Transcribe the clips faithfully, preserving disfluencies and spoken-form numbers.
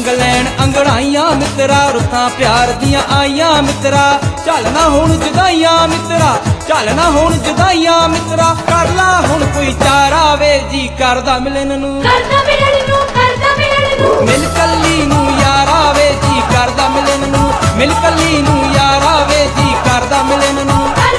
रंग लैन अंगड़ाइयां मित्रा रुखां प्यार दियां आइयां मित्रा चल ना हुण जुदाइयां मित्रा चल ना हुण जुदाइयां मित्रा कर ला हुण कोई चारा वे जी करदा मिलन नूं मिल कल्ली नूं यारा वे जी करदा मिलन नूं मिल कल्ली नूं यारा वे जी करदा मिलन नूं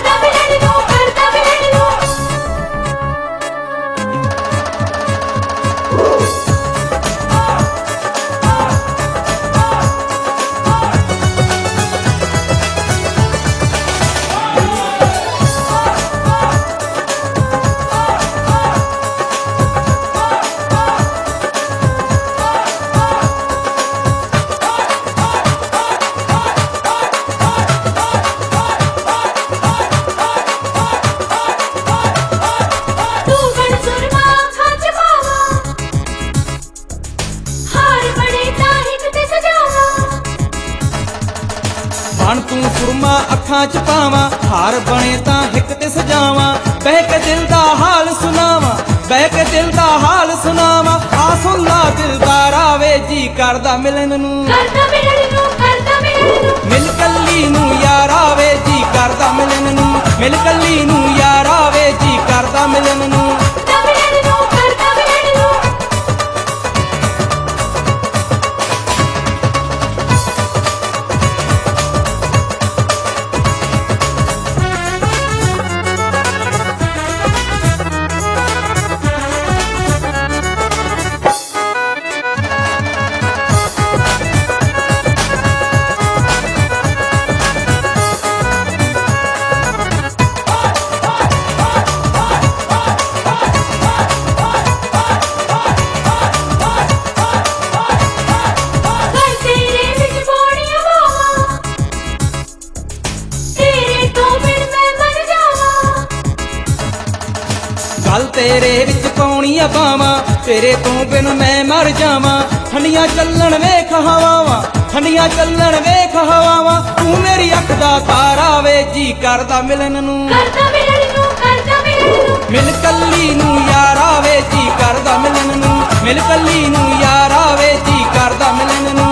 बन तू सुरमा अखां च पावां हार बने तां हिक ते सजावां बह के दिल दा हाल सुनावां बह के दिल दा हाल सुनावां आ सुन ला दिलदारा वे जी करदा मिलन नूं मिल कल्ली नूं यारा वे जी करदा मिलन नूं मिल कल्ली नूं यारा वे जी करदा मिलन नूं गल तेरे विच पाउणी आ बावां तेरे तो बिन मैं मर जावां ठंडियां चलन वेख हवावां ठंडियां चलन वेख हवावां तू मेरी अख दा तारा वे जी करदा मिलन नूं मिल कल्ली नूं यारा वे जी करदा मिलन नूं मिल कल्ली नूं यारा वे जी करदा मिलन नूं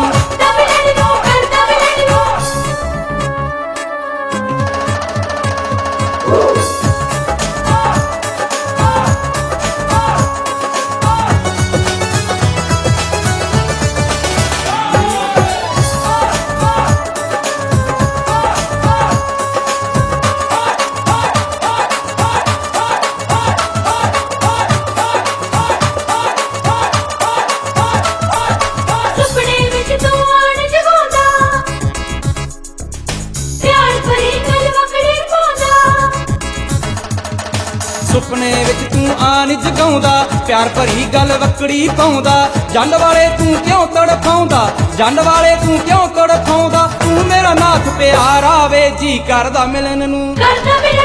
सुपने विच तू आन जगाउंदा प्यार भरी गल वकड़ी पाउंदा जंड वाले तू क्यों तड़फाउंदा जंड वाले तू क्यों तड़फाउंदा तू मेरा नाथ प्यारा वे जी करदा मिलन नूं